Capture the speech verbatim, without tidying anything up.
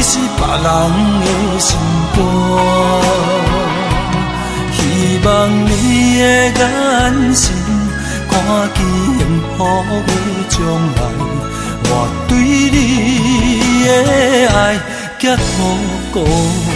是别人的心肝。希望你的眼神看见幸福的将来，我对你的爱结好果。